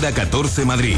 Hora 14 Madrid.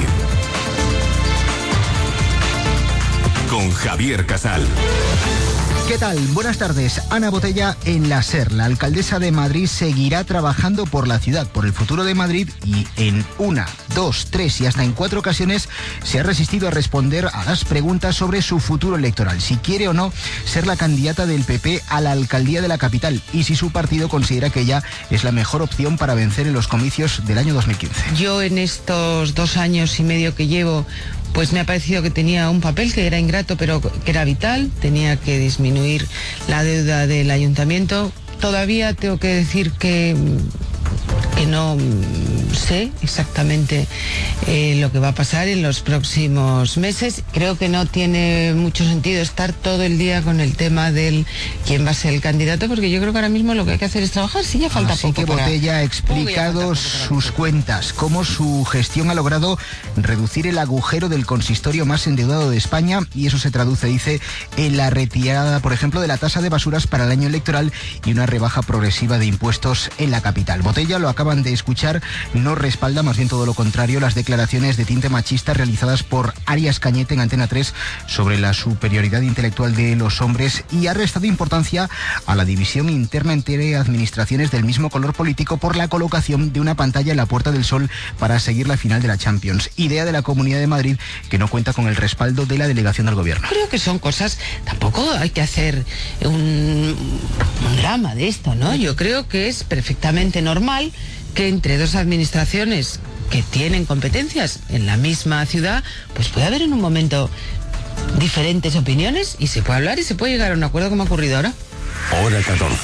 Con Javier Casal. ¿Qué tal? Buenas tardes. Ana Botella en la SER. La alcaldesa de Madrid seguirá trabajando por la ciudad, por el futuro de Madrid, y en 1, 2, 3 y hasta en 4 ocasiones se ha resistido a responder a las preguntas sobre su futuro electoral, si quiere o no ser la candidata del PP a la alcaldía de la capital y si su partido considera que ella es la mejor opción para vencer en los comicios del año 2015. Yo en estos 2 años y medio que llevo, pues me ha parecido que tenía un papel que era ingrato, pero que era vital. Tenía que disminuir la deuda del ayuntamiento. Todavía tengo que decir que no sé exactamente lo que va a pasar en los próximos meses. Creo que no tiene mucho sentido estar todo el día con el tema del quién va a ser el candidato, porque yo creo que ahora mismo lo que hay que hacer es trabajar. Sí, ya falta poco. Así que Botella ha explicado sus cuentas, cómo su gestión ha logrado reducir el agujero del consistorio más endeudado de España, y eso se traduce, dice, en la retirada, por ejemplo, de la tasa de basuras para el año electoral y una rebaja progresiva de impuestos en la capital. Botella, lo acaban de escuchar, no respalda, más bien todo lo contrario, las declaraciones de tinte machista realizadas por Arias Cañete en Antena 3 sobre la superioridad intelectual de los hombres, y ha restado importancia a la división interna entre administraciones del mismo color político por la colocación de una pantalla en la Puerta del Sol para seguir la final de la Champions, idea de la Comunidad de Madrid que no cuenta con el respaldo de la delegación del gobierno. Creo que son cosas, tampoco hay que hacer un drama de esto, ¿no? Yo creo que es perfectamente normal que entre dos administraciones que tienen competencias en la misma ciudad, pues puede haber en un momento diferentes opiniones y se puede hablar y se puede llegar a un acuerdo, como ha ocurrido ahora. Hora 14.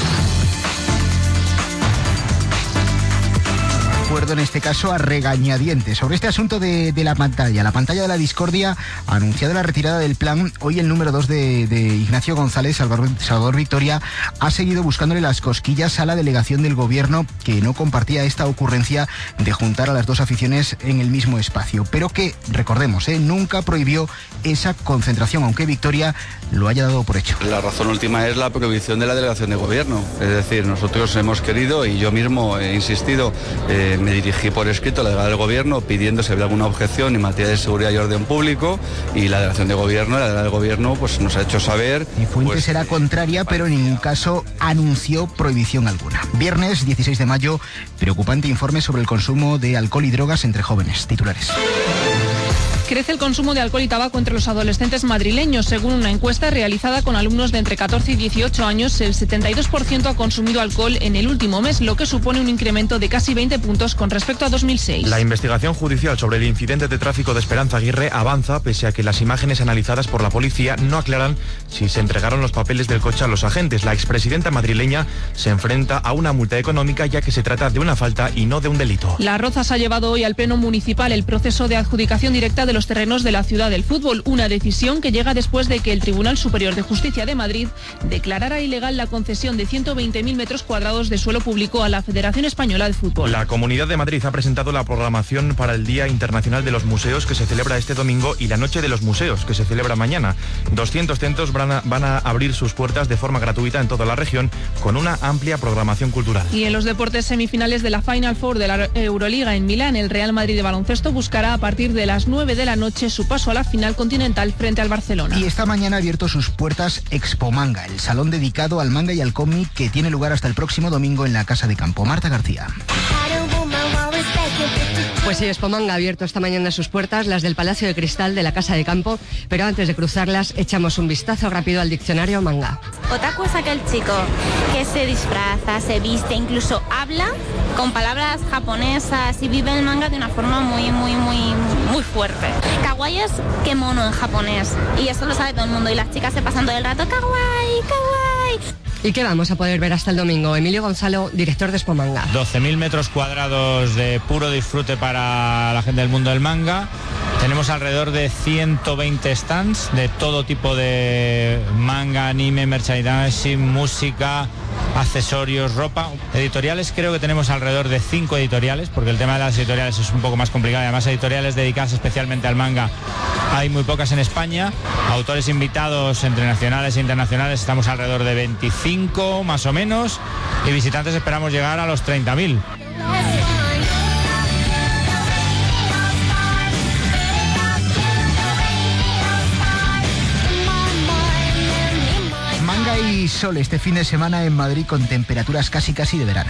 En este caso a regañadientes sobre este asunto de la pantalla de la discordia. Ha anunciado la retirada del plan. Hoy el número 2 de Ignacio González, Salvador Victoria, ha seguido buscándole las cosquillas a la delegación del gobierno, que no compartía esta ocurrencia de juntar a las dos aficiones en el mismo espacio, pero que, recordemos, nunca prohibió esa concentración, aunque Victoria lo haya dado por hecho. La razón última es la prohibición de la delegación de gobierno. Es decir, nosotros hemos querido, y yo mismo he insistido, me dirigí por escrito a la delegada del gobierno pidiendo si había alguna objeción en materia de seguridad y orden público, y la delegación de gobierno, la delegada del gobierno, pues nos ha hecho saber. Mi fuente será contraria, pero en ningún caso anunció prohibición alguna. Viernes 16 de mayo, preocupante informe sobre el consumo de alcohol y drogas entre jóvenes. Titulares. Crece el consumo de alcohol y tabaco entre los adolescentes madrileños. Según una encuesta realizada con alumnos de entre 14 y 18 años, el 72% ha consumido alcohol en el último mes, lo que supone un incremento de casi 20 puntos con respecto a 2006. La investigación judicial sobre el incidente de tráfico de Esperanza Aguirre avanza, pese a que las imágenes analizadas por la policía no aclaran si se entregaron los papeles del coche a los agentes. La expresidenta madrileña se enfrenta a una multa económica, ya que se trata de una falta y no de un delito. Las Rozas ha llevado hoy al Pleno Municipal el proceso de adjudicación directa de los terrenos de la Ciudad del Fútbol, una decisión que llega después de que el Tribunal Superior de Justicia de Madrid declarara ilegal la concesión de 120.000 metros cuadrados de suelo público a la Federación Española de Fútbol. La Comunidad de Madrid ha presentado la programación para el Día Internacional de los Museos, que se celebra este domingo, y la Noche de los Museos, que se celebra mañana. 200 centros van a abrir sus puertas de forma gratuita en toda la región, con una amplia programación cultural. Y en los deportes, semifinales de la Final Four de la Euroliga en Milán, el Real Madrid de baloncesto buscará a partir de las 9 de la noche su paso a la final continental frente al Barcelona. Y esta mañana ha abierto sus puertas Expo Manga, el salón dedicado al manga y al cómic, que tiene lugar hasta el próximo domingo en la Casa de Campo. Marta García. Pues sí, Expo Manga ha abierto esta mañana sus puertas, las del Palacio de Cristal de la Casa de Campo, pero antes de cruzarlas echamos un vistazo rápido al diccionario manga. Otaku es aquel chico que se disfraza, se viste, incluso habla con palabras japonesas y vive el manga de una forma muy fuerte. Kawaii es que mono en japonés, y eso lo sabe todo el mundo, y las chicas se pasan todo el rato kawaii, kawaii. ¿Y qué vamos a poder ver hasta el domingo? Emilio Gonzalo, director de Expo Manga. 12.000 metros cuadrados de puro disfrute para la gente del mundo del manga. Tenemos alrededor de 120 stands de todo tipo de manga, anime, merchandising, música, accesorios, ropa. Editoriales, creo que tenemos alrededor de 5 editoriales, porque el tema de las editoriales es un poco más complicado. Además, editoriales dedicadas especialmente al manga hay muy pocas en España. Autores invitados entre nacionales e internacionales estamos alrededor de 25 más o menos, y visitantes esperamos llegar a los 30.000. sol este fin de semana en Madrid con temperaturas casi de verano.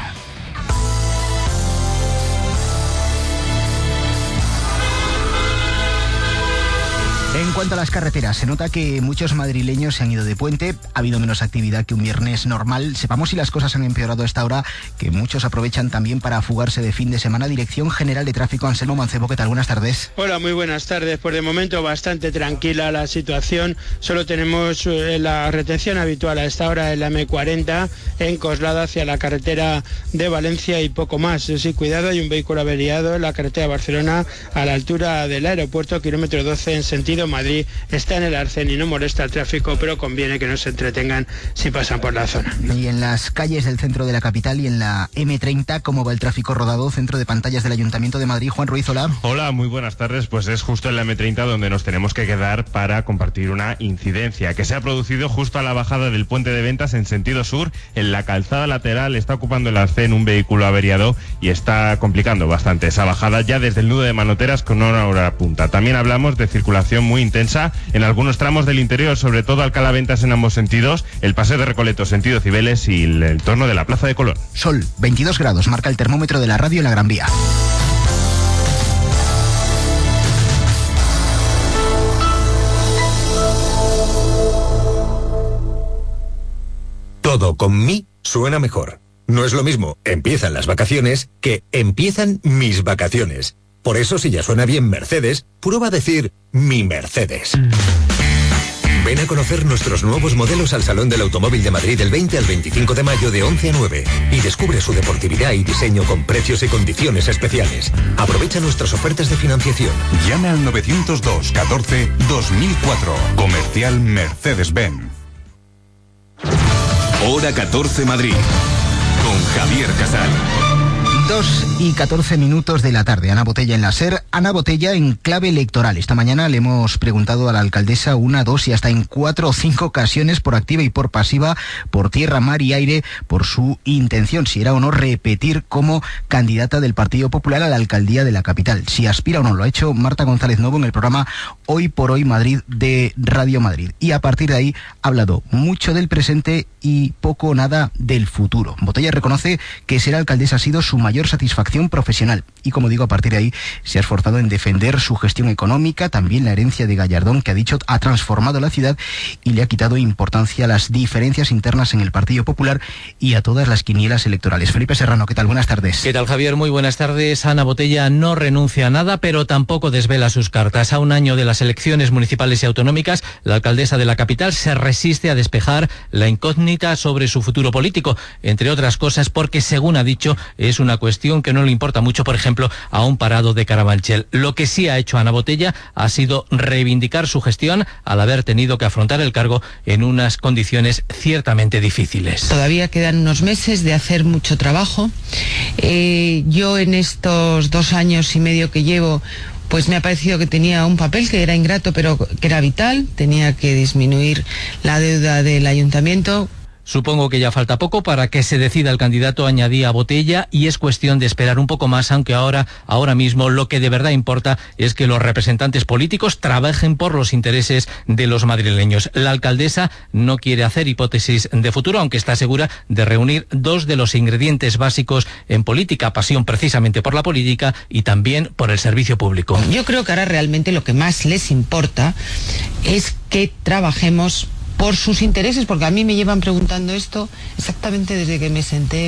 En cuanto a las carreteras, se nota que muchos madrileños se han ido de puente, ha habido menos actividad que un viernes normal. Sepamos si las cosas han empeorado a esta hora, que muchos aprovechan también para fugarse de fin de semana. Dirección General de Tráfico, Anselmo Mancebo, ¿qué tal? Buenas tardes. Hola, muy buenas tardes. Pues de momento bastante tranquila la situación. Solo tenemos la retención habitual a esta hora en la M40, en Coslada hacia la carretera de Valencia y poco más. Sí, cuidado, hay un vehículo averiado en la carretera de Barcelona a la altura del aeropuerto, kilómetro 12 en sentido Madrid. Está en el arcén y no molesta el tráfico, pero conviene que no se entretengan si pasan por la zona. Y en las calles del centro de la capital y en la M30, ¿cómo va el tráfico rodado? Centro de pantallas del Ayuntamiento de Madrid, Juan Ruiz, hola. Hola, muy buenas tardes. Pues es justo en la M30 donde nos tenemos que quedar para compartir una incidencia que se ha producido justo a la bajada del puente de Ventas en sentido sur. En la calzada lateral está ocupando el arcén un vehículo averiado y está complicando bastante esa bajada ya desde el nudo de Manoteras con una hora punta. También hablamos de circulación muy intensa en algunos tramos del interior, sobre todo Alcalá Ventas en ambos sentidos, el paseo de Recoletos sentido Cibeles y el entorno de la Plaza de Colón. Sol, 22 grados, marca el termómetro de la radio en la Gran Vía. Todo con Mi suena mejor. No es lo mismo empiezan las vacaciones que empiezan mis vacaciones. Por eso, si ya suena bien Mercedes, prueba a decir Mi Mercedes. Ven a conocer nuestros nuevos modelos al Salón del Automóvil de Madrid del 20 al 25 de mayo de 11 a 9 y descubre su deportividad y diseño con precios y condiciones especiales. Aprovecha nuestras ofertas de financiación. Llame al 902 14 2004. Comercial Mercedes-Benz. Hora 14 Madrid. Con Javier Casal. 2:14 de la tarde. Ana Botella en la SER. Ana Botella en clave electoral. Esta mañana le hemos preguntado a la alcaldesa 1, 2 y hasta en 4 o 5 ocasiones, por activa y por pasiva, por tierra, mar y aire, por su intención, si era o no repetir como candidata del Partido Popular a la alcaldía de la capital. Si aspira o no. Lo ha hecho Marta González Novo en el programa Hoy por Hoy Madrid de Radio Madrid. Y a partir de ahí ha hablado mucho del presente y poco o nada del futuro. Botella reconoce que ser alcaldesa ha sido su mayor satisfacción profesional y, como digo, a partir de ahí se ha esforzado en defender su gestión económica, también la herencia de Gallardón, que ha dicho ha transformado la ciudad y le ha quitado importancia a las diferencias internas en el Partido Popular y a todas las quinielas electorales. Felipe Serrano, ¿qué tal? Buenas tardes. ¿Qué tal, Javier? Muy buenas tardes. Ana Botella no renuncia a nada, pero tampoco desvela sus cartas. A un año de las elecciones municipales y autonómicas, la alcaldesa de la capital se resiste a despejar la incógnita sobre su futuro político, entre otras cosas porque, según ha dicho, es una cuestión que no le importa mucho, por ejemplo, a un parado de Carabanchel. Lo que sí ha hecho Ana Botella ha sido reivindicar su gestión al haber tenido que afrontar el cargo en unas condiciones ciertamente difíciles. Todavía quedan unos meses de hacer mucho trabajo. Yo en estos 2 años y medio que llevo, pues me ha parecido que tenía un papel que era ingrato, pero que era vital. Tenía que disminuir la deuda del ayuntamiento. Supongo que ya falta poco para que se decida el candidato, añadía Botella, y es cuestión de esperar un poco más, aunque ahora mismo lo que de verdad importa es que los representantes políticos trabajen por los intereses de los madrileños. La alcaldesa no quiere hacer hipótesis de futuro, aunque está segura de reunir 2 de los ingredientes básicos en política: pasión precisamente por la política y también por el servicio público. Yo creo que ahora realmente lo que más les importa es que trabajemos por sus intereses, porque a mí me llevan preguntando esto exactamente desde que me senté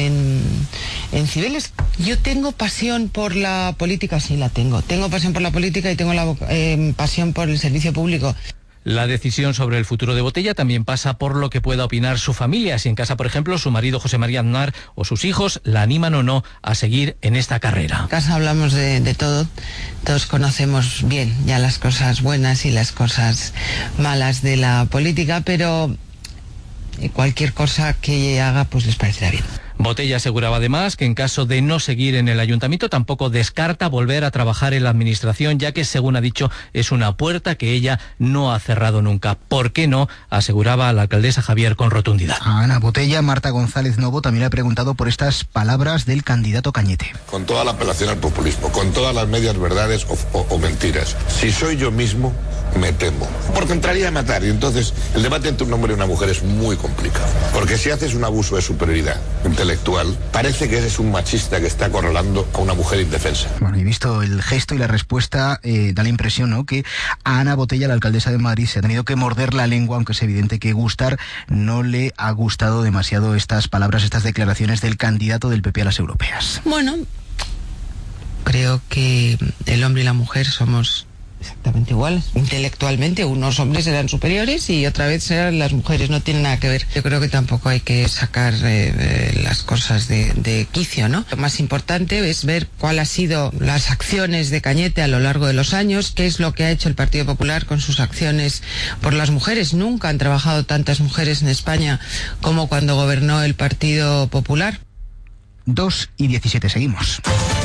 en Cibeles. Yo tengo pasión por la política, sí la tengo. Tengo pasión por la política y tengo la pasión por el servicio público. La decisión sobre el futuro de Botella también pasa por lo que pueda opinar su familia. Si en casa, por ejemplo, su marido José María Aznar o sus hijos la animan o no a seguir en esta carrera. En casa hablamos de todo. Todos conocemos bien ya las cosas buenas y las cosas malas de la política, pero cualquier cosa que haga pues les parecerá bien. Botella aseguraba además que en caso de no seguir en el ayuntamiento tampoco descarta volver a trabajar en la administración, ya que, según ha dicho, es una puerta que ella no ha cerrado nunca. ¿Por qué no?, aseguraba la alcaldesa Javier con rotundidad. A Ana Botella, Marta González Novo también le ha preguntado por estas palabras del candidato Cañete. Con toda la apelación al populismo, con todas las medias verdades o mentiras. Si soy yo mismo, me temo, porque entraría a matar, y entonces el debate entre un hombre y una mujer es muy complicado, porque si haces un abuso de superioridad intelectual, parece que eres un machista que está acorralando a una mujer indefensa. Bueno, y visto el gesto y la respuesta, da la impresión, ¿no?, que a Ana Botella, la alcaldesa de Madrid, se ha tenido que morder la lengua, aunque es evidente que gustar no le ha gustado demasiado estas palabras, estas declaraciones del candidato del PP a las europeas. Bueno, creo que el hombre y la mujer somos exactamente iguales. Intelectualmente, unos hombres serán superiores y otra vez serán las mujeres, no tiene nada que ver. Yo creo que tampoco hay que sacar las cosas de quicio, ¿no? Lo más importante es ver cuál ha sido las acciones de Cañete a lo largo de los años, qué es lo que ha hecho el Partido Popular con sus acciones por las mujeres. Nunca han trabajado tantas mujeres en España como cuando gobernó el Partido Popular. 2:17, seguimos.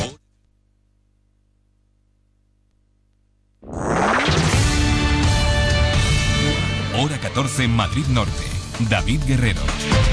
Hora 14, Madrid Norte. David Guerrero.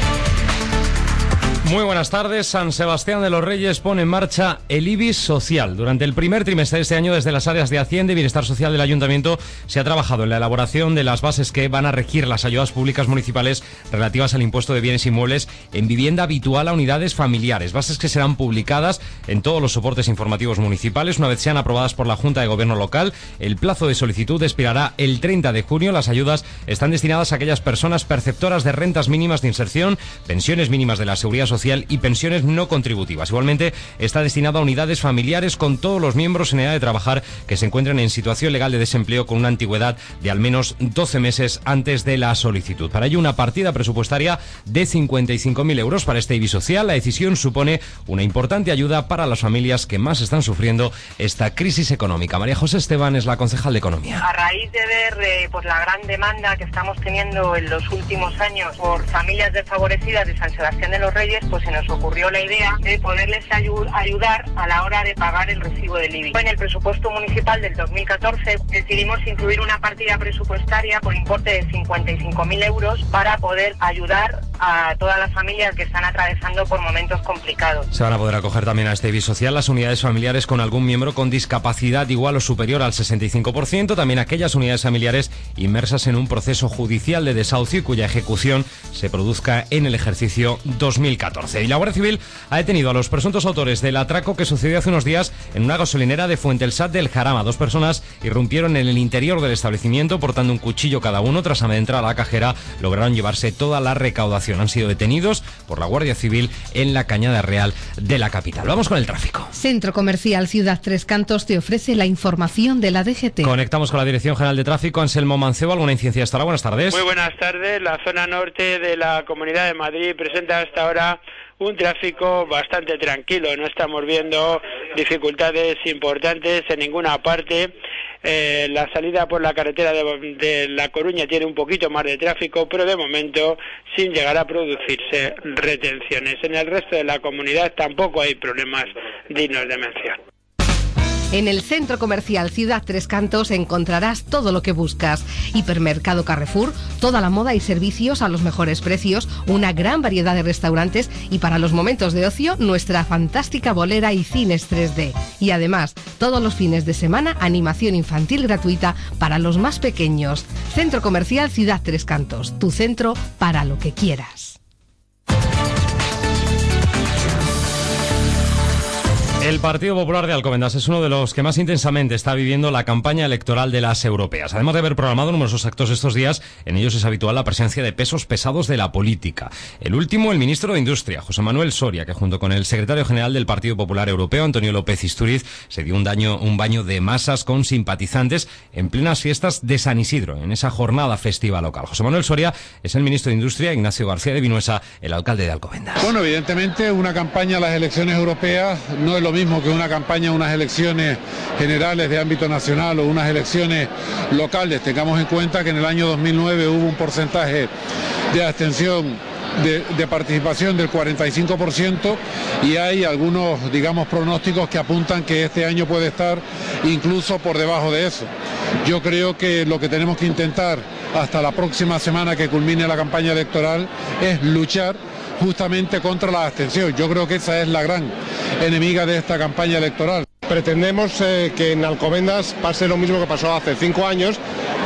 Muy buenas tardes. San Sebastián de los Reyes pone en marcha el IBI social. Durante el primer trimestre de este año, desde las áreas de Hacienda y Bienestar Social del Ayuntamiento, se ha trabajado en la elaboración de las bases que van a regir las ayudas públicas municipales relativas al impuesto de bienes inmuebles en vivienda habitual a unidades familiares. Bases que serán publicadas en todos los soportes informativos municipales. Una vez sean aprobadas por la Junta de Gobierno local, el plazo de solicitud expirará el 30 de junio. Las ayudas están destinadas a aquellas personas perceptoras de rentas mínimas de inserción, pensiones mínimas de la Seguridad Social y pensiones no contributivas. Igualmente está destinado a unidades familiares con todos los miembros en edad de trabajar que se encuentren en situación legal de desempleo con una antigüedad de al menos 12 meses antes de la solicitud. Para ello, una partida presupuestaria de 55.000 euros para este IBI social. La decisión supone una importante ayuda para las familias que más están sufriendo esta crisis económica. María José Esteban es la concejal de Economía. A raíz de ver pues la gran demanda que estamos teniendo en los últimos años por familias desfavorecidas de San Sebastián de los Reyes, pues se nos ocurrió la idea de poderles ayudar a la hora de pagar el recibo del IBI. En el presupuesto municipal del 2014 decidimos incluir una partida presupuestaria por importe de 55.000 euros para poder ayudar a todas las familias que están atravesando por momentos complicados. Se van a poder acoger también a este IBI social las unidades familiares con algún miembro con discapacidad igual o superior al 65%, también aquellas unidades familiares inmersas en un proceso judicial de desahucio y cuya ejecución se produzca en el ejercicio 2014. Y la Guardia Civil ha detenido a los presuntos autores del atraco que sucedió hace unos días en una gasolinera de Fuentelsat del Jarama. 2 personas irrumpieron en el interior del establecimiento portando un cuchillo cada uno. Tras adentrar a la cajera, lograron llevarse toda la recaudación. Han sido detenidos por la Guardia Civil en la Cañada Real de la capital. Vamos con el tráfico. Centro Comercial Ciudad Tres Cantos te ofrece la información de la DGT. Conectamos con la Dirección General de Tráfico. Anselmo Mancebo, ¿alguna incidencia hasta ahora? Buenas tardes. Muy buenas tardes. La zona norte de la Comunidad de Madrid presenta hasta ahora un tráfico bastante tranquilo. No estamos viendo dificultades importantes en ninguna parte. La salida por la carretera de La Coruña tiene un poquito más de tráfico, pero de momento sin llegar a producirse retenciones. En el resto de la comunidad tampoco hay problemas dignos de mención. En el Centro Comercial Ciudad Tres Cantos encontrarás todo lo que buscas. Hipermercado Carrefour, toda la moda y servicios a los mejores precios, una gran variedad de restaurantes y para los momentos de ocio, nuestra fantástica bolera y cines 3D. Y además, todos los fines de semana, animación infantil gratuita para los más pequeños. Centro Comercial Ciudad Tres Cantos, tu centro para lo que quieras. El Partido Popular de Alcobendas es uno de los que más intensamente está viviendo la campaña electoral de las europeas. Además de haber programado numerosos actos estos días, en ellos es habitual la presencia de pesos pesados de la política. El último, el ministro de Industria, José Manuel Soria, que junto con el secretario general del Partido Popular Europeo, Antonio López Istúriz, se dio un baño de masas con simpatizantes en plenas fiestas de San Isidro, en esa jornada festiva local. José Manuel Soria es el ministro de Industria, Ignacio García de Vinuesa, el alcalde de Alcobendas. Bueno, evidentemente una campaña a las elecciones europeas no es lo mismo que una campaña a unas elecciones generales de ámbito nacional o unas elecciones locales. Tengamos en cuenta que en el año 2009 hubo un porcentaje de abstención de participación del 45% y hay algunos, digamos, pronósticos que apuntan que este año puede estar incluso por debajo de eso. Yo creo que lo que tenemos que intentar hasta la próxima semana que culmine la campaña electoral es luchar justamente contra la abstención. Yo creo que esa es la gran enemiga de esta campaña electoral. Pretendemos que en Alcobendas pase lo mismo que pasó hace 5 años,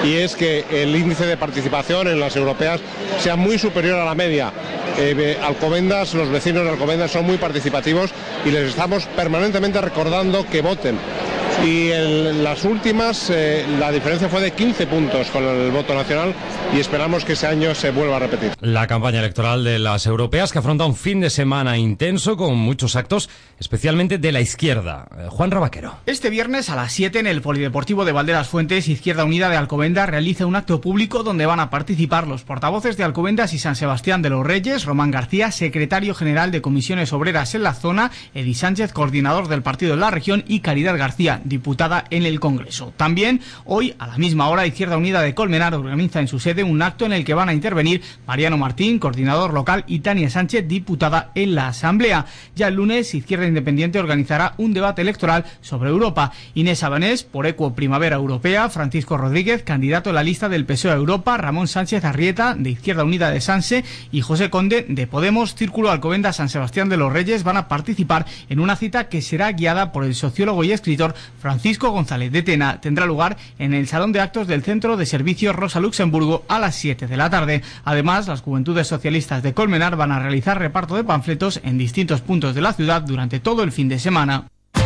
y es que el índice de participación en las europeas sea muy superior a la media. Alcobendas, los vecinos de Alcobendas son muy participativos y les estamos permanentemente recordando que voten. Y en las últimas la diferencia fue de 15 puntos con el voto nacional y esperamos que ese año se vuelva a repetir. La campaña electoral de las europeas que afronta un fin de semana intenso con muchos actos, especialmente de la izquierda. Juan Rabaquero. Este viernes a las 7 en el Polideportivo de Valderas Fuentes, Izquierda Unida de Alcobendas realiza un acto público donde van a participar los portavoces de Alcobendas y San Sebastián de los Reyes, Román García, secretario general de Comisiones Obreras en la zona, Edi Sánchez, coordinador del partido en la región, y Caridad García, diputada en el Congreso. También hoy, a la misma hora, Izquierda Unida de Colmenar organiza en su sede un acto en el que van a intervenir Mariano Martín, coordinador local, y Tania Sánchez, diputada en la Asamblea. Ya el lunes, Izquierda Independiente organizará un debate electoral sobre Europa. Inés Abanés, por Equo Primavera Europea, Francisco Rodríguez, candidato en la lista del PSOE a Europa, Ramón Sánchez Arrieta, de Izquierda Unida de Sanse, y José Conde, de Podemos, Círculo Alcobendas San Sebastián de los Reyes, van a participar en una cita que será guiada por el sociólogo y escritor Francisco González de Tena. Tendrá lugar en el Salón de Actos del Centro de Servicios Rosa Luxemburgo a las 7 de la tarde. Además, las Juventudes Socialistas de Colmenar van a realizar reparto de panfletos en distintos puntos de la ciudad durante todo el fin de semana.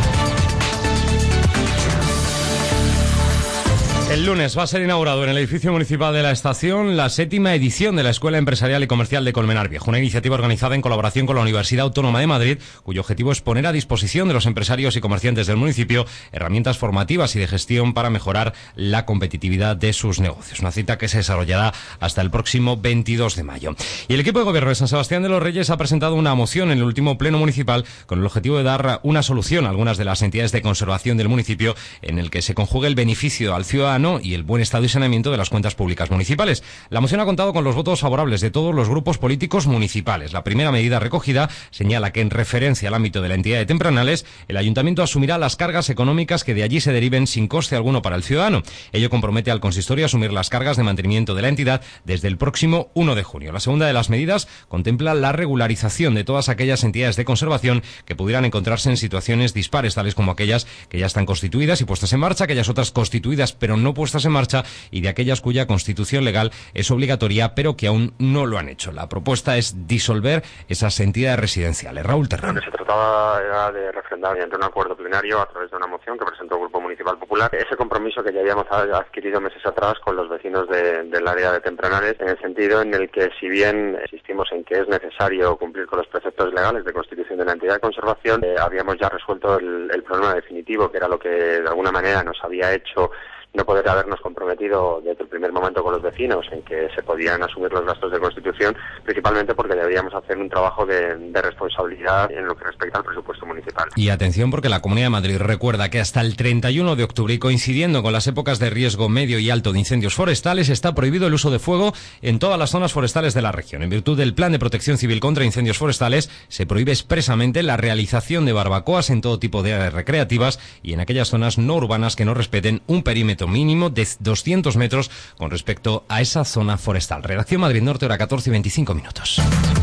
El lunes va a ser inaugurado en el edificio municipal de la estación la 7ª edición de la Escuela Empresarial y Comercial de Colmenar Viejo, una iniciativa organizada en colaboración con la Universidad Autónoma de Madrid, cuyo objetivo es poner a disposición de los empresarios y comerciantes del municipio herramientas formativas y de gestión para mejorar la competitividad de sus negocios. Una cita que se desarrollará hasta el próximo 22 de mayo. Y el equipo de gobierno de San Sebastián de los Reyes ha presentado una moción en el último pleno municipal con el objetivo de dar una solución a algunas de las entidades de conservación del municipio, en el que se conjugue el beneficio al ciudadano y el buen estado y saneamiento de las cuentas públicas municipales. La moción ha contado con los votos favorables de todos los grupos políticos municipales. La primera medida recogida señala que, en referencia al ámbito de la entidad de Tempranales, el ayuntamiento asumirá las cargas económicas que de allí se deriven sin coste alguno para el ciudadano. Ello compromete al consistorio a asumir las cargas de mantenimiento de la entidad desde el próximo 1 de junio. La segunda de las medidas contempla la regularización de todas aquellas entidades de conservación que pudieran encontrarse en situaciones dispares, tales como aquellas que ya están constituidas y puestas en marcha, aquellas otras constituidas pero no puestas en marcha, y de aquellas cuya constitución legal es obligatoria pero que aún no lo han hecho. La propuesta es disolver esas entidades residenciales. Raúl Terrón. Lo que se trataba era de refrendar mediante un acuerdo plenario a través de una moción que presentó el Grupo Municipal Popular ese compromiso que ya habíamos adquirido meses atrás con los vecinos del área de Tempranales, en el sentido en el que, si bien insistimos en que es necesario cumplir con los preceptos legales de constitución de la entidad de conservación, habíamos ya resuelto el problema definitivo, que era lo que de alguna manera nos había hecho no poder habernos comprometido desde el primer momento con los vecinos en que se podían asumir los gastos de constitución, principalmente porque deberíamos hacer un trabajo de responsabilidad en lo que respecta al presupuesto municipal. Y atención, porque la Comunidad de Madrid recuerda que hasta el 31 de octubre, y coincidiendo con las épocas de riesgo medio y alto de incendios forestales, está prohibido el uso de fuego en todas las zonas forestales de la región. En virtud del Plan de Protección Civil contra Incendios Forestales, se prohíbe expresamente la realización de barbacoas en todo tipo de áreas recreativas y en aquellas zonas no urbanas que no respeten un perímetro mínimo de 200 metros con respecto a esa zona forestal. Redacción Madrid Norte, hora 14:25.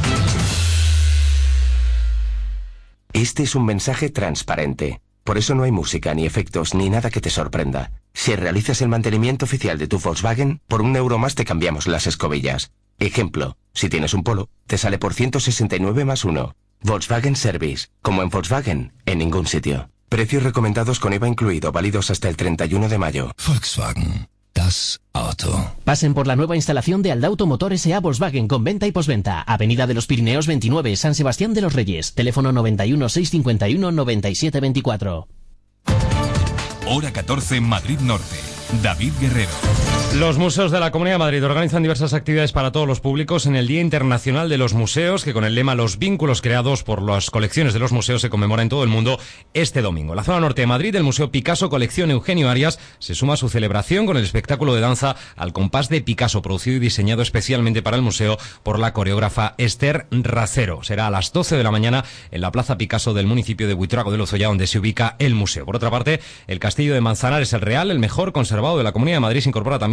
Este es un mensaje transparente. Por eso no hay música, ni efectos, ni nada que te sorprenda. Si realizas el mantenimiento oficial de tu Volkswagen, por €1 más te cambiamos las escobillas. Ejemplo, si tienes un Polo, te sale por 169 más 1. Volkswagen Service. Como en Volkswagen, en ningún sitio. Precios recomendados con IVA incluido, válidos hasta el 31 de mayo. Volkswagen, das Auto. Pasen por la nueva instalación de Aldauto Motor S.A. Volkswagen con venta y posventa. Avenida de los Pirineos 29, San Sebastián de los Reyes. Teléfono 91 651 97 24. Hora 14, Madrid Norte. David Guerrero. Los museos de la Comunidad de Madrid organizan diversas actividades para todos los públicos en el Día Internacional de los Museos, que con el lema "Los vínculos creados por las colecciones de los museos" se conmemora en todo el mundo este domingo. En la zona norte de Madrid, el Museo Picasso Colección Eugenio Arias se suma a su celebración con el espectáculo de danza Al compás de Picasso, producido y diseñado especialmente para el museo por la coreógrafa Esther Racero. Será a las 12 de la mañana en la Plaza Picasso del municipio de Buitrago de Lozoya, donde se ubica el museo. Por otra parte, el Castillo de Manzanares el Real, el mejor conservado de la Comunidad de Madrid, se incorpora también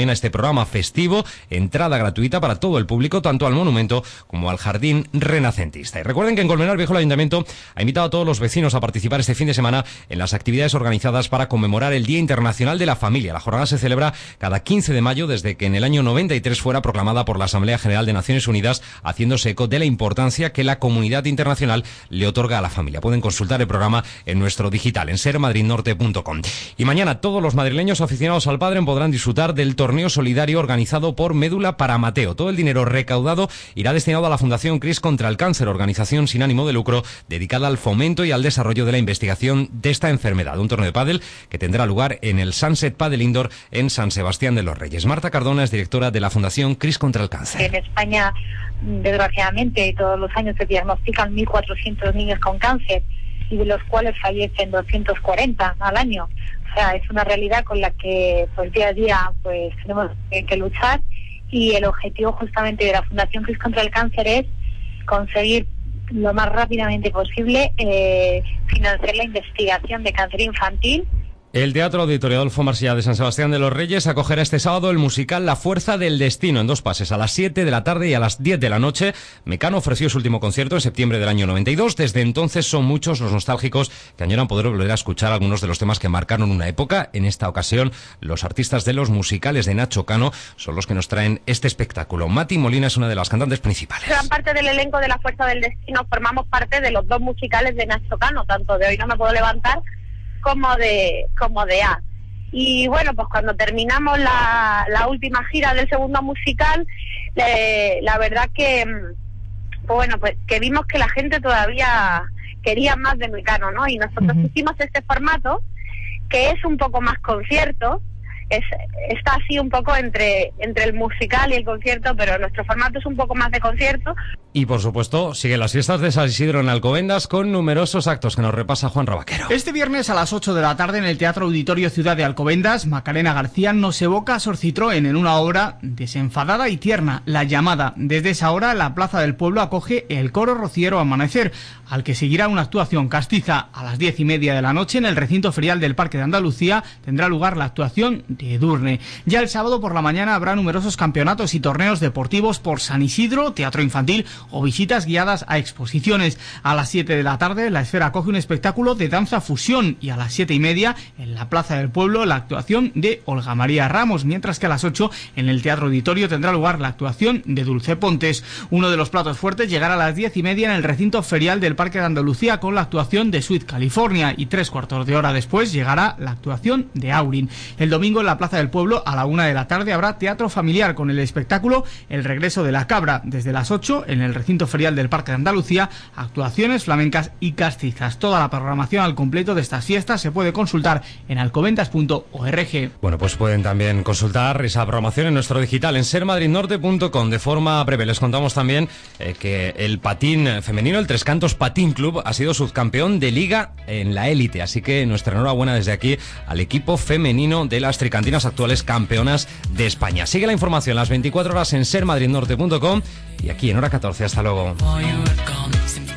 mañana este programa festivo, entrada gratuita para todo el público, tanto al monumento como al jardín renacentista. Y recuerden que en Colmenar Viejo el Ayuntamiento ha invitado a todos los vecinos a participar este fin de semana en las actividades organizadas para conmemorar el Día Internacional de la Familia. La jornada se celebra cada 15 de mayo desde que en el año 93 fuera proclamada por la Asamblea General de Naciones Unidas, haciéndose eco de la importancia que la comunidad internacional le otorga a la familia. Pueden consultar el programa en nuestro digital, en sermadridnorte.com. Y mañana todos los madrileños aficionados al pádel podrán disfrutar del torneo solidario organizado por Médula para Mateo. Todo el dinero recaudado irá destinado a la Fundación CRIS contra el Cáncer, organización sin ánimo de lucro dedicada al fomento y al desarrollo de la investigación de esta enfermedad. Un torneo de pádel que tendrá lugar en el Sunset Padel Indoor en San Sebastián de los Reyes. Marta Cardona es directora de la Fundación CRIS contra el Cáncer. En España, desgraciadamente, todos los años se diagnostican 1.400 niños con cáncer y de los cuales fallecen 240 al año. O sea, es una realidad con la que pues día a día pues tenemos que luchar, y el objetivo justamente de la Fundación CRIS contra el Cáncer es conseguir lo más rápidamente posible financiar la investigación de cáncer infantil. El Teatro Auditorio Adolfo Marsilla de San Sebastián de los Reyes acogerá este sábado el musical La Fuerza del Destino en dos pases, a las 7 de la tarde y a las 10 de la noche. Mecano ofreció su último concierto en septiembre del año 92. Desde entonces son muchos los nostálgicos que añoran poder volver a escuchar algunos de los temas que marcaron una época. En esta ocasión, los artistas de los musicales de Nacho Cano son los que nos traen este espectáculo. Mati Molina es una de las cantantes principales. Gran parte del elenco de La Fuerza del Destino formamos parte de los dos musicales de Nacho Cano, tanto de Hoy no me puedo levantar como de A. Y bueno, pues cuando terminamos la última gira del segundo musical, la verdad que bueno, pues que vimos que la gente todavía quería más de Mecano, ¿no? Y nosotros hicimos este formato que es un poco más concierto, está así un poco entre el musical y el concierto, pero nuestro formato es un poco más de concierto. Y por supuesto, siguen las fiestas de San Isidro en Alcobendas con numerosos actos que nos repasa Juan Rabaquero. Este viernes a las 8 de la tarde en el Teatro Auditorio Ciudad de Alcobendas, Macarena García nos evoca a Sor Citroën en una obra desenfadada y tierna, La Llamada. Desde esa hora, la Plaza del Pueblo acoge el coro rociero Amanecer, al que seguirá una actuación castiza. A las 10:30 de la noche en el recinto ferial del Parque de Andalucía tendrá lugar la actuación de Edurne. Ya el sábado por la mañana habrá numerosos campeonatos y torneos deportivos por San Isidro, teatro infantil o visitas guiadas a exposiciones. A las 7 de la tarde la Esfera acoge un espectáculo de danza fusión, y a las 7:30 en la Plaza del Pueblo la actuación de Olga María Ramos, mientras que a las 8 en el Teatro Auditorio tendrá lugar la actuación de Dulce Pontes. Uno de los platos fuertes llegará a las 10:30 en el recinto ferial del Parque de Andalucía con la actuación de Sweet California, y 3/4 de hora después llegará la actuación de Aurin. El domingo en la Plaza del Pueblo a la 1 de la tarde habrá teatro familiar con el espectáculo El Regreso de la Cabra. Desde las 8 en el recinto ferial del Parque de Andalucía, actuaciones flamencas y castizas. Toda la programación al completo de estas fiestas se puede consultar en alcobendas.org. Bueno, pues pueden también consultar esa programación en nuestro digital en sermadridnorte.com. De forma breve les contamos también que el patín femenino, el Tres Cantos Patín Club, ha sido subcampeón de liga en la élite, así que nuestra enhorabuena desde aquí al equipo femenino de las tricantinas, actuales campeonas de España. Sigue la información las 24 horas en sermadridnorte.com y aquí en Hora 14. Hasta luego.